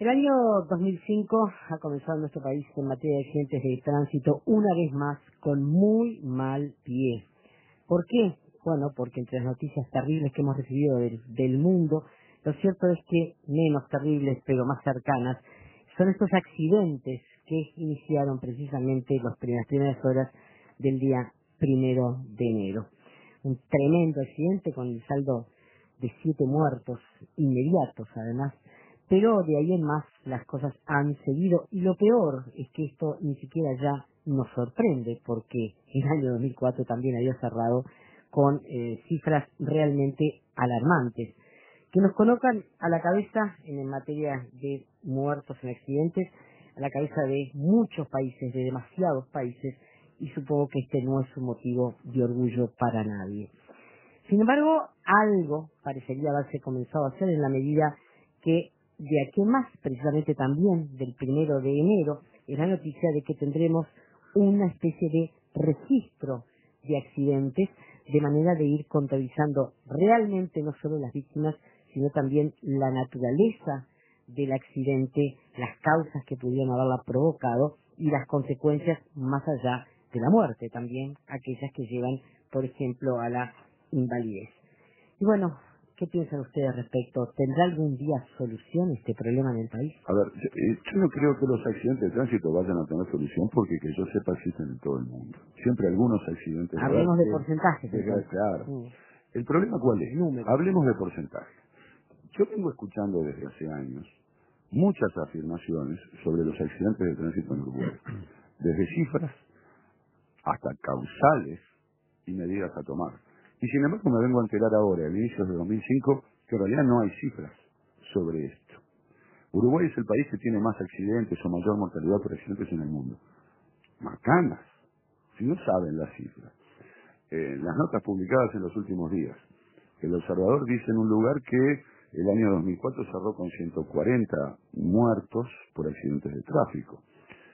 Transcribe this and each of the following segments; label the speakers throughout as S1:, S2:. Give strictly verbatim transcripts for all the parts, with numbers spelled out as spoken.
S1: El año dos mil cinco ha comenzado en nuestro país en materia de accidentes de tránsito una vez más con muy mal pie. ¿Por qué? Bueno, porque entre las noticias terribles que hemos recibido del, del mundo, lo cierto es que menos terribles pero más cercanas son estos accidentes que iniciaron precisamente las primeras, primeras horas del día primero de enero. Un tremendo accidente con el saldo de siete muertos inmediatos además, pero de ahí en más las cosas han seguido y lo peor es que esto ni siquiera ya nos sorprende porque el año dos mil cuatro también había cerrado con eh, cifras realmente alarmantes que nos colocan a la cabeza en materia de muertos en accidentes, a la cabeza de muchos países, de demasiados países, y supongo que este no es un motivo de orgullo para nadie. Sin embargo, algo parecería haberse comenzado a hacer en la medida que de aquí en más, precisamente también del primero de enero, es la noticia de que tendremos una especie de registro de accidentes, de manera de ir contabilizando realmente no solo las víctimas, sino también la naturaleza del accidente, las causas que pudieron haberla provocado y las consecuencias más allá de la muerte, también aquellas que llevan, por ejemplo, a la invalidez. Y bueno, ¿qué piensan ustedes al respecto? ¿Tendrá algún día solución este problema en el país?
S2: A ver, yo, eh, yo no creo que los accidentes de tránsito vayan a tener solución porque que yo sepa existen en todo el mundo. Siempre algunos accidentes.
S1: Hablemos de
S2: de,
S1: porcentajes,
S2: de,
S1: entonces.
S2: claro.
S1: Mm.
S2: ¿El problema cuál es?
S1: Números.
S2: Hablemos de porcentaje. Yo vengo escuchando desde hace años muchas afirmaciones sobre los accidentes de tránsito en Uruguay. Desde cifras hasta causales y medidas a tomar. Y sin embargo me vengo a enterar ahora, a inicios de dos mil cinco, que en realidad no hay cifras sobre esto. Uruguay es el país que tiene más accidentes o mayor mortalidad por accidentes en el mundo. Macanas, si no saben las cifras. Eh, las notas publicadas en los últimos días. El observador dice en un lugar que el año dos mil cuatro cerró con ciento cuarenta muertos por accidentes de tráfico.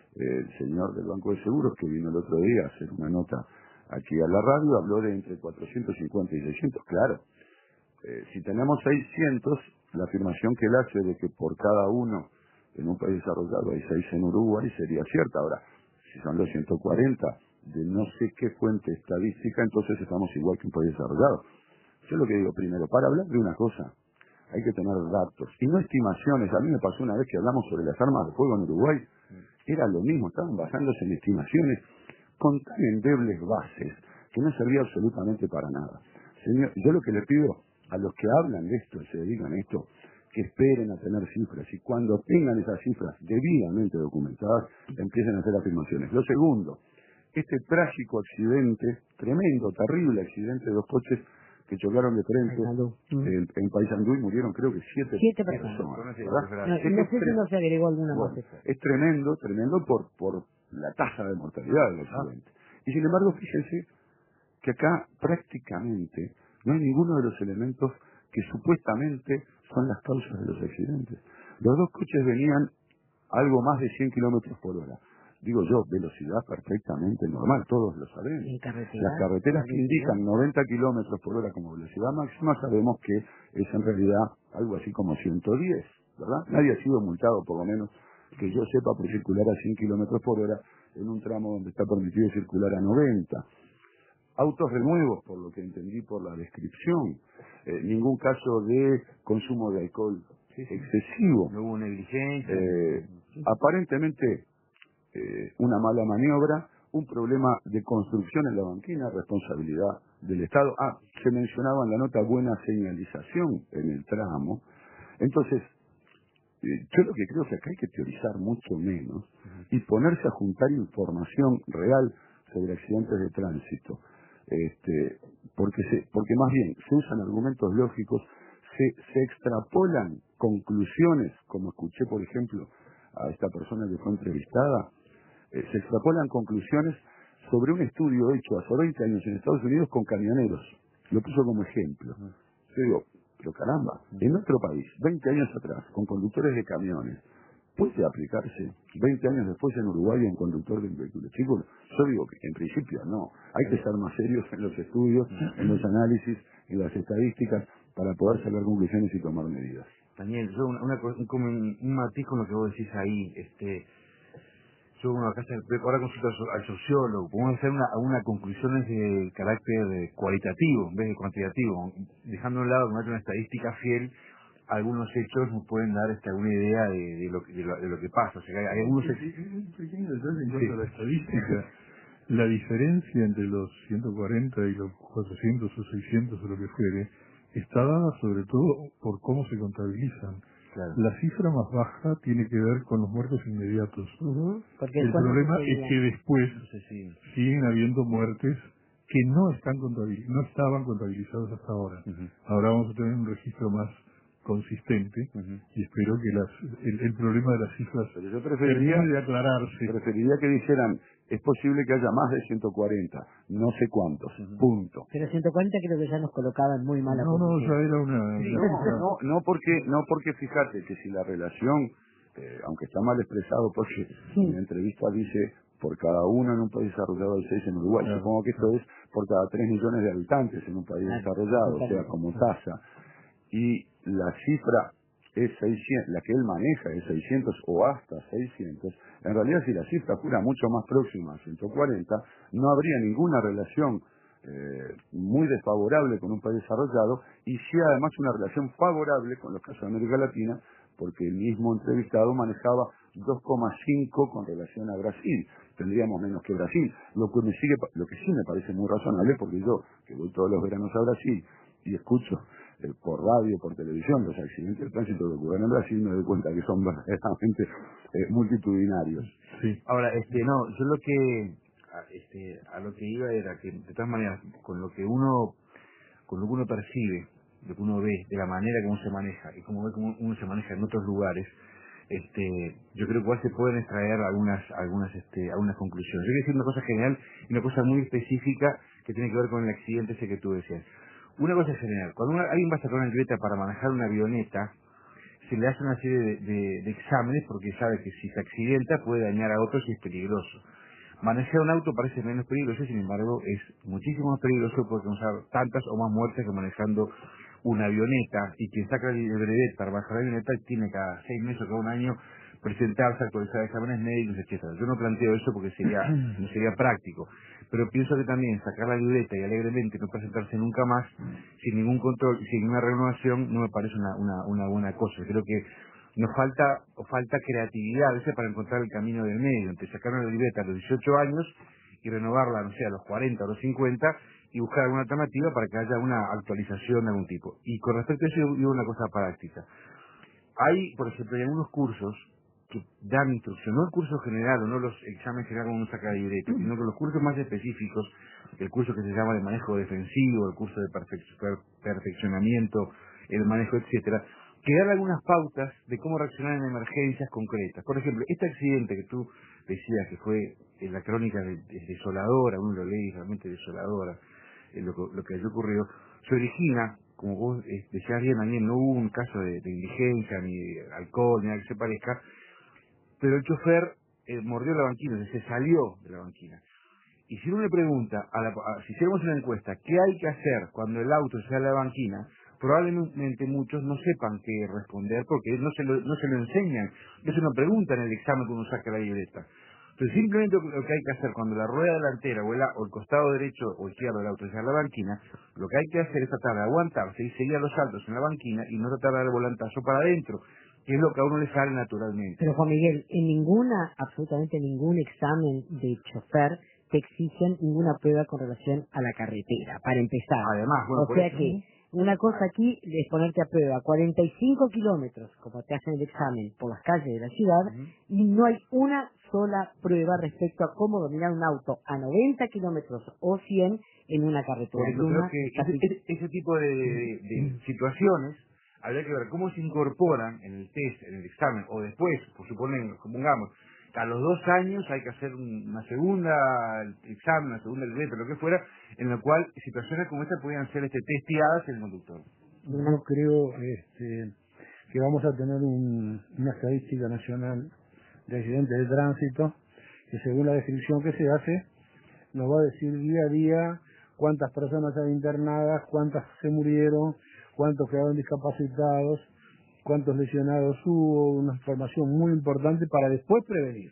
S2: El señor del Banco de Seguros, que vino el otro día a hacer una nota aquí a la radio, habló de entre cuatrocientos cincuenta y seiscientos. Claro, eh, si tenemos seiscientos, la afirmación que él hace de que por cada uno en un país desarrollado hay seis en Uruguay sería cierta. Ahora, si son los ciento cuarenta de no sé qué fuente estadística, entonces estamos igual que un país desarrollado. Yo lo que digo primero, para hablar de una cosa, hay que tener datos, y no estimaciones. A mí me pasó una vez que hablamos sobre las armas de fuego en Uruguay, era lo mismo, estaban basándose en estimaciones con tan endebles bases que no servía absolutamente para nada. Señor, yo lo que le pido a los que hablan de esto, se dedican a esto, que esperen a tener cifras, y cuando tengan esas cifras debidamente documentadas, empiecen a hacer afirmaciones. Lo segundo, este trágico accidente, tremendo, terrible accidente de dos coches que chocaron de frente en, en Paysandú y murieron creo que siete,
S1: Siete
S2: personas,
S1: personas.
S2: ¿verdad?
S1: No,
S2: Es,
S1: y no
S2: es
S1: sé si
S2: tre-
S1: no se agregó alguna
S2: bueno,
S1: más después.
S2: es tremendo, tremendo por, por la tasa de mortalidad del accidente. Y sin embargo, fíjense que acá prácticamente no hay ninguno de los elementos que supuestamente son las causas de los accidentes. Los dos coches venían algo más de cien kilómetros por hora. Digo yo, velocidad perfectamente normal, todos lo sabemos.
S1: En carretera.
S2: Las carreteras que indican noventa kilómetros por hora como velocidad máxima sabemos que es en realidad algo así como ciento diez, ¿verdad? Nadie ha sido multado, por lo menos que yo sepa, por circular a cien kilómetros por hora en un tramo donde está permitido circular a noventa. Autos de nuevos, por lo que entendí por la descripción. Eh, ningún caso de consumo de alcohol sí, sí. excesivo.
S3: No hubo negligencia.
S2: Eh, aparentemente eh, una mala maniobra, un problema de construcción en la banquina, responsabilidad del Estado. Ah, se mencionaba en la nota buena señalización en el tramo. Entonces, eh, yo lo que creo es que acá hay que teorizar mucho menos y ponerse a juntar información real sobre accidentes de tránsito. Este, porque, se, porque más bien se usan argumentos lógicos, se, se extrapolan conclusiones, como escuché por ejemplo a esta persona que fue entrevistada, eh, se extrapolan conclusiones sobre un estudio hecho hace veinte años en Estados Unidos con camioneros. Lo puso como ejemplo. Yo digo, pero caramba, en otro país, veinte años atrás, con conductores de camiones, puede aplicarse veinte años después en Uruguay a un conductor de un vehículo chico. Yo digo que en principio no, hay que ser más serios en los estudios, en los análisis, en las estadísticas, para poder sacar conclusiones y tomar medidas.
S3: Daniel, yo una, una, un, como un, un matiz con lo que vos decís ahí, este, yo bueno, acá se- ahora consulto al so- al sociólogo, podemos hacer una, una conclusión de carácter cualitativo en vez de cuantitativo, dejando a un lado que no hay una estadística fiel, algunos hechos nos pueden dar este, alguna idea de, de, lo, que- de, lo, de lo que pasa, o sea, hay, hay algunos
S4: Sí,
S3: hechos...
S4: sí, un pequeño detalle en cuanto
S3: Sí.
S4: a la estadística. La diferencia entre los ciento cuarenta y los cuatrocientos o seiscientos o lo que fuere está dada sobre todo por cómo se contabilizan.
S3: Claro.
S4: La cifra más baja tiene que ver con los muertos inmediatos.
S1: Ujú, porque
S4: El
S1: ¿cuánto
S4: problema
S1: se
S4: es
S1: seguía?
S4: que después
S3: No sé si...
S4: siguen habiendo muertes que no están contabil- no estaban contabilizadas hasta ahora.
S3: Ujú,
S4: Ahora vamos a tener un registro más consistente
S3: ujú.
S4: y espero que las, el, el problema de las cifras
S2: Pero yo preferiría,
S4: termine de aclararse.
S2: preferiría que dijeran, es posible que haya más de ciento cuarenta, no sé cuántos,
S3: Ujú.
S2: punto.
S1: Pero ciento cuarenta creo que ya nos colocaba en muy mala
S4: No, no,
S1: posición.
S4: ya era una,
S3: Sí,
S4: una
S2: No,
S4: cifra.
S2: no, no porque, no porque fíjate que si la relación, eh, aunque está mal expresado, porque en la entrevista dice por cada uno en un país desarrollado hay seis en Uruguay,
S4: Claro,
S2: supongo que esto
S4: claro.
S2: es por cada tres millones de habitantes en un país
S1: Claro,
S2: desarrollado, o sea,
S1: totalmente.
S2: como tasa. Y la cifra es seiscientos, la que él maneja es seiscientos o hasta seiscientos, en realidad si la cifra fuera mucho más próxima a ciento cuarenta, no habría ninguna relación eh, muy desfavorable con un país desarrollado y sí además una relación favorable con los casos de América Latina, porque el mismo entrevistado manejaba dos coma cinco con relación a Brasil. Tendríamos menos que Brasil, lo que me sigue, lo que sí me parece muy razonable, porque yo, que voy todos los veranos a Brasil y escucho eh, por radio, por televisión, los accidentes de tránsito que ocurren en Brasil, me doy cuenta que son verdaderamente eh, multitudinarios.
S4: Sí.
S3: Ahora, este, no, yo lo que, a, este, a lo que iba era que, de todas maneras, con lo que uno, con lo que uno percibe, lo que uno ve, de la manera como se maneja, y como ve cómo uno se maneja en otros lugares, este, yo creo que igual se pueden extraer algunas, algunas, este, algunas conclusiones. Yo quiero decir una cosa general y una cosa muy específica que tiene que ver con el accidente ese que tú decías. Una cosa general, cuando una- alguien va a sacar una libreta para manejar una avioneta, se le hace una serie de, de- de exámenes porque sabe que si se accidenta puede dañar a otros y es peligroso. Manejar un auto parece menos peligroso, sin embargo es muchísimo más peligroso porque nos ha tantas o más muertes que manejando una avioneta, y quien saca el brevet para bajar la avioneta tiene cada seis meses o cada un año presentarse, actualizar exámenes médicos, etcétera. Yo no planteo eso porque sería no sería práctico, pero pienso que también sacar la libreta y alegremente no presentarse nunca más sin ningún control y sin ninguna renovación no me parece una, una, una buena cosa. Creo que nos falta o falta creatividad a veces para encontrar el camino del medio, entre sacar una libreta a los dieciocho años y renovarla, no sé, a los cuarenta o los cincuenta y buscar alguna alternativa para que haya una actualización de algún tipo. Y con respecto a eso, yo digo una cosa práctica. Hay, por ejemplo, hay algunos cursos que dan instrucción, no el curso general o no los exámenes generales como uno saca de libreta, sino que los cursos más específicos, el curso que se llama de manejo defensivo, el curso de perfec- per- perfeccionamiento, el manejo, etcétera, que dan algunas pautas de cómo reaccionar en emergencias concretas. Por ejemplo, este accidente que tú decías que fue en la crónica de, de- desoladora, uno lo lee realmente desoladora, eh, lo, que- lo que haya ocurrido, se origina, como vos eh, decías bien, Daniel, no hubo un caso de, de indigencia, ni de alcohol, ni nada que se parezca, pero el chofer eh, mordió la banquina, o sea, se salió de la banquina. Y si uno le pregunta, a la, a- si hacemos una encuesta, ¿qué hay que hacer cuando el auto sale de la banquina? Probablemente muchos no sepan qué responder porque no se lo, no se lo enseñan. Es una pregunta en el examen que uno saca la libreta. Entonces simplemente lo que hay que hacer cuando la rueda delantera o el, o el costado derecho o izquierdo del auto sale a la banquina, lo que hay que hacer es tratar de aguantarse y seguir a los saltos en la banquina y no tratar de dar el volantazo para adentro, que es lo que a uno le sale naturalmente.
S1: Pero Juan Miguel, en ninguna, absolutamente ningún examen de chofer te exigen ninguna prueba con relación a la carretera, para empezar.
S3: Además, bueno,
S1: O
S3: por
S1: sea
S3: eso...
S1: que una cosa aquí es ponerte a prueba cuarenta y cinco kilómetros, como te hacen el examen, por las calles de la ciudad,
S3: Ujú.
S1: y no hay una sola prueba respecto a cómo dominar un auto a noventa kilómetros o cien en una carretera.
S3: Por eso creo
S1: Ninguna
S3: que
S1: está
S3: ese,
S1: fija.
S3: ese- ese tipo de, de- de situaciones habría que ver cómo se incorporan en el test, en el examen, o después, por suponer, supongamos, a los dos años hay que hacer un- una segunda examen, una segunda libreta, lo que fuera, en la cual situaciones como esta podían ser este, testeadas en el conductor.
S5: Yo creo este, que vamos a tener un- una estadística nacional de accidentes de tránsito que según la descripción que se hace nos va a decir día a día cuántas personas hay internadas, cuántas se murieron, cuántos quedaron discapacitados. cuántos lesionados hubo, una información muy importante para después prevenir.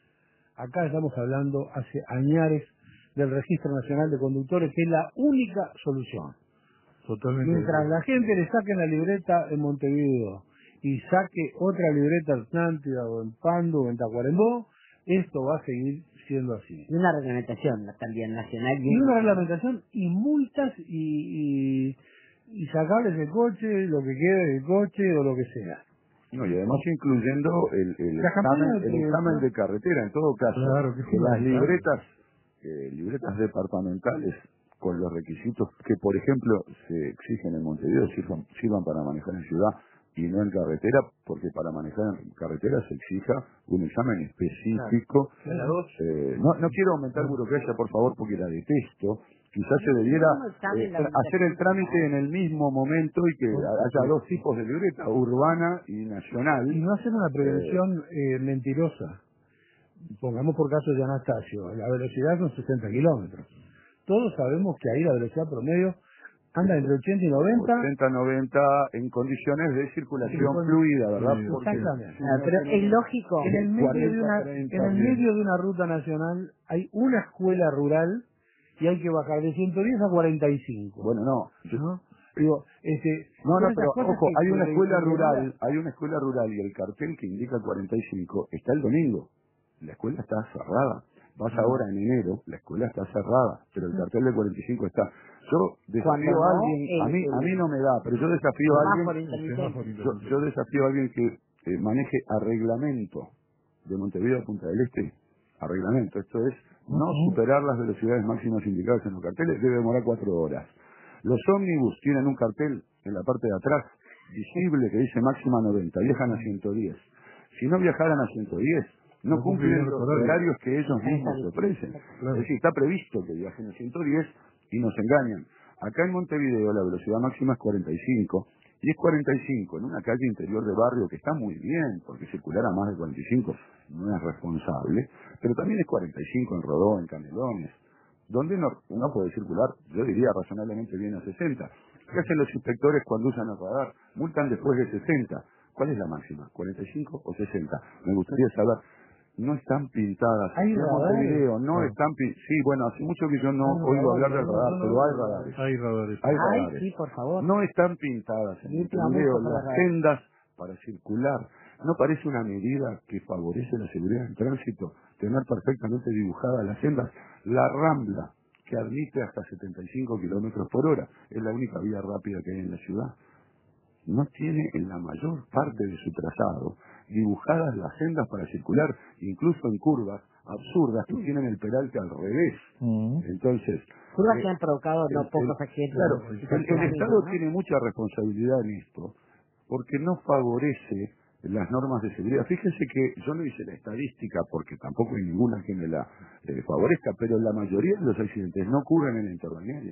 S5: Acá estamos hablando hace añares del Registro Nacional de Conductores, que es la única solución.
S4: Totalmente.
S5: Mientras la gente le saque la libreta en Montevideo y saque otra libreta en Atlántida o en Pando o en Tacuarembó, esto va a seguir siendo así.
S1: Y una reglamentación también nacional.
S5: Y una reglamentación y multas y, y, y sacarles el coche, lo que quede del coche o lo que sea.
S2: No, y además incluyendo el, el,
S5: La
S2: examen,
S5: campaña
S2: el
S5: de-
S2: examen de carretera, en todo caso,
S4: Claro, que es
S2: que las
S4: fundamental.
S2: libretas, eh, libretas departamentales con los requisitos que, por ejemplo, se exigen en Montevideo sirvan, sirvan para manejar en ciudad y no en carretera, porque para manejar en carretera se exija un examen específico.
S5: Claro.
S2: Eh, no, no quiero aumentar burocracia, por favor, porque la detesto. Quizás se debiera eh, hacer el trámite en el mismo momento y que haya dos tipos de libreta, urbana y nacional.
S5: Y no hacer una prevención eh, mentirosa. Pongamos por caso de Anastasio, la velocidad son sesenta kilómetros. Todos sabemos que ahí la velocidad promedio anda entre ochenta y noventa.
S2: ochenta noventa en condiciones de circulación
S5: Sí,
S2: fluida, ¿verdad?
S5: sí,
S2: Porque
S5: exactamente.
S2: si
S1: Ah,
S2: no
S1: pero
S2: tenemos-
S1: es lógico.
S5: En el medio de una,
S2: cuarenta, treinta,
S5: en el
S2: bien.
S5: medio de una ruta nacional hay una escuela rural y hay que bajar de ciento diez a cuarenta y cinco.
S2: Bueno, no. yo-
S5: ¿no? Digo, este,
S2: No, no,
S5: son esas
S2: pero
S5: cosas
S2: ojo,
S5: que-
S2: hay
S5: que
S2: una
S5: le-
S2: escuela
S5: que le
S2: rural,
S5: da-
S2: hay una escuela rural y el cartel que indica cuarenta y cinco está el domingo. La escuela está cerrada. Vas ahora en enero, la escuela está cerrada, pero el cartel de cuarenta y cinco está. Yo desafío
S1: Cuando
S2: a
S1: no,
S2: alguien, a
S1: el-
S2: mí, a mí no me da, pero yo desafío a
S1: Semáforo
S2: alguien,
S1: intermitente.
S2: yo, yo desafío a alguien que eh, maneje a reglamento de Montevideo a Punta del Este, a reglamento. Esto es no superar las velocidades máximas indicadas en los carteles, debe demorar cuatro horas. Los ómnibus tienen un cartel en la parte de atrás, visible, que dice máxima noventa, viajan a ciento diez. Si no viajaran a ciento diez, no
S4: No
S2: cumplen
S4: cumplirían
S2: los
S4: los horarios.
S2: horarios que ellos mismos se ofrecen.
S4: Claro.
S2: Es decir, está previsto que viajen a ciento diez y nos engañan. Acá en Montevideo la velocidad máxima es cuarenta y cinco, y es cuarenta y cinco en una calle interior de barrio que está muy bien, porque circular a más de cuarenta y cinco no es responsable, pero también es cuarenta y cinco en Rodó, en Canelones, donde no, uno puede circular, yo diría razonablemente bien a sesenta. ¿Qué hacen los inspectores cuando usan el radar? Multan después de sesenta. ¿Cuál es la máxima? ¿cuarenta y cinco o sesenta? Me gustaría saber. No están pintadas.
S5: ¿Hay
S2: En
S5: radares?
S2: Montevideo no
S4: Ah.
S2: están pintadas. Sí, bueno, hace mucho que yo no
S5: Ah,
S2: oigo
S5: radares,
S2: hablar del
S5: no,
S2: radar,
S5: no, no,
S2: pero
S5: no,
S2: hay
S5: no,
S2: radares.
S4: Hay radares.
S2: Hay
S1: Ay,
S2: radares.
S1: sí, por favor.
S2: No están pintadas en
S1: Sí,
S2: Montevideo
S1: vamos a
S2: las
S1: radar.
S2: sendas para circular. ¿No parece una medida que favorece la seguridad del tránsito? Tener perfectamente dibujadas las sendas. La Rambla, que admite hasta setenta y cinco kilómetros por hora, es la única vía rápida que hay en la ciudad. No tiene en la mayor parte de su trazado dibujadas las sendas para circular, incluso en curvas absurdas que tienen el peralte al revés.
S4: Mm.
S2: Entonces,
S1: Curvas
S2: eh,
S1: que han provocado no
S2: el-
S1: pocos
S2: el-
S1: accidentes.
S2: Claro,
S1: ¿no?
S2: el, el Estado tiene mucha responsabilidad en esto, porque no favorece las normas de seguridad. Fíjense que yo no hice la estadística, porque tampoco hay ninguna que me la eh, favorezca, pero la mayoría de los accidentes no ocurren en la interbalnearia.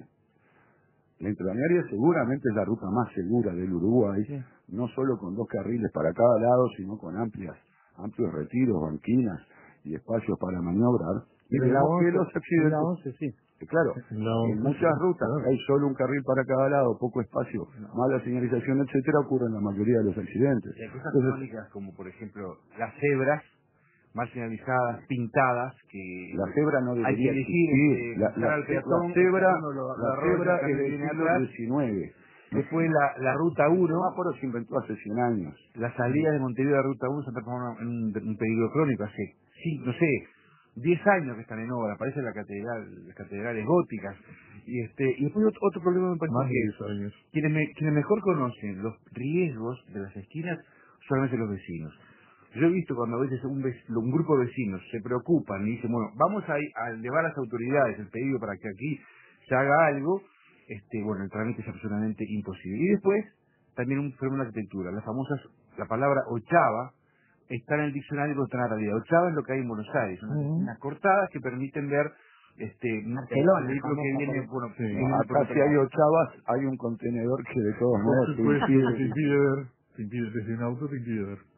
S2: La interbalnearia seguramente es la ruta más segura del Uruguay,
S5: Sí.
S2: no solo con dos carriles para cada lado, sino con amplias, amplios retiros, banquinas y espacios para maniobrar. Y
S5: Pero en la
S2: vemos que
S5: once,
S2: los
S5: en
S2: accidentes,
S5: la once sí.
S2: eh, claro,
S4: En la
S2: en
S4: once,
S2: muchas
S4: sí,
S2: rutas
S4: claro.
S2: hay solo un carril para cada lado, poco espacio, mala señalización, etcétera, ocurren la mayoría de los accidentes.
S3: Y hay cosas
S2: Entonces,
S3: crónicas como, por ejemplo, las cebras mal señalizadas, pintadas, que
S2: la cebra no
S3: hay que
S2: debería
S3: elegir
S2: existir.
S3: entre
S2: La,
S3: cruzar
S2: la-
S3: al peatón,
S2: la cebra,
S3: uno lo- lo
S2: la
S3: arrolla,
S2: cebra
S3: el
S2: es
S3: cambio
S2: del
S3: viene
S2: siglo
S3: atrás.
S2: diecinueve.
S3: Después la, la ruta
S2: El
S3: uno,
S2: semáforo se inventó hace cien años.
S3: la salida de Montevideo de la ruta uno se ha transformado en un, un peligro crónico hace, sí, no sé, diez años que están en obra, parece la catedral, las catedrales góticas. Y este y después otro, otro problema me parece
S4: Más de
S3: que
S4: diez años.
S3: quienes, me- quienes mejor conocen los riesgos de las esquinas son a veces los vecinos. Yo he visto cuando a veces un, vec- un grupo de vecinos se preocupan y dicen, bueno, vamos a, ir a elevar a las autoridades el pedido para que aquí se haga algo, este bueno, el trámite es absolutamente imposible. Y después, también un fenómeno de arquitectura, las famosas, la palabra ochava está en el diccionario, pero está en la realidad. Ochava es lo que hay en Buenos Aires, unas,
S4: Ujú.
S3: unas cortadas que permiten ver este
S1: Barcelona,
S3: el vehículo que
S1: famosa
S3: viene,
S1: por-
S3: bueno,
S4: Sí.
S3: que viene por
S2: Acá
S3: otro
S2: si hay
S3: lado.
S2: ochavas, hay un contenedor que de todos
S4: Por
S2: modos te
S4: supuesto,
S2: impide-
S4: te impide ver. Te impide, desde un auto te impide ver.